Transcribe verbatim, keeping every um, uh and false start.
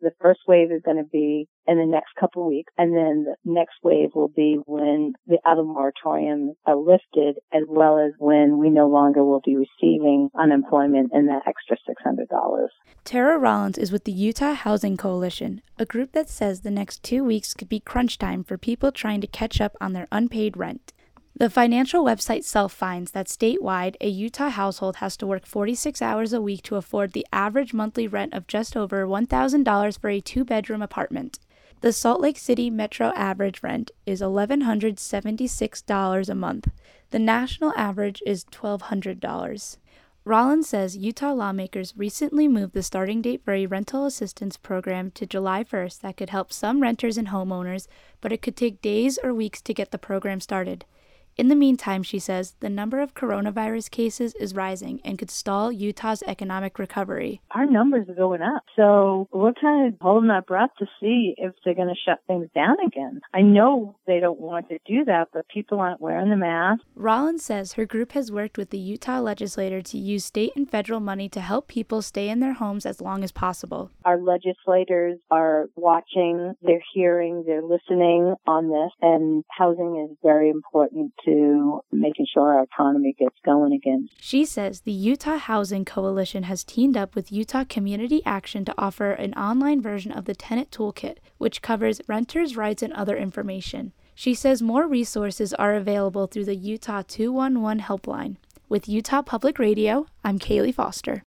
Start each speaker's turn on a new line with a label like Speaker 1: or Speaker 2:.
Speaker 1: The first wave is going to be in the next couple of weeks, and then the next wave will be when the other moratoriums are lifted, as well as when we no longer will be receiving unemployment and that extra six hundred dollars.
Speaker 2: Tara Rollins is with the Utah Housing Coalition, a group that says the next two weeks could be crunch time for people trying to catch up on their unpaid rent. The financial website Self finds that statewide, a Utah household has to work forty-six hours a week to afford the average monthly rent of just over one thousand dollars for a two-bedroom apartment. The Salt Lake City metro average rent is one thousand one hundred seventy-six dollars a month. The national average is one thousand two hundred dollars. Rollins says Utah lawmakers recently moved the starting date for a rental assistance program to July first that could help some renters and homeowners, but it could take days or weeks to get the program started. In the meantime, she says, the number of coronavirus cases is rising and could stall Utah's economic recovery.
Speaker 1: Our numbers are going up, so we're kind of holding our breath to see if they're going to shut things down again. I know they don't want to do that, but people aren't wearing the mask.
Speaker 2: Rollins says her group has worked with the Utah legislature to use state and federal money to help people stay in their homes as long as possible.
Speaker 1: Our legislators are watching, they're hearing, they're listening on this, and housing is very important to making sure our economy gets going again.
Speaker 2: She says the Utah Housing Coalition has teamed up with Utah Community Action to offer an online version of the Tenant Toolkit, which covers renters' rights and other information. She says more resources are available through the Utah two one one helpline. With Utah Public Radio, I'm Kaylee Foster.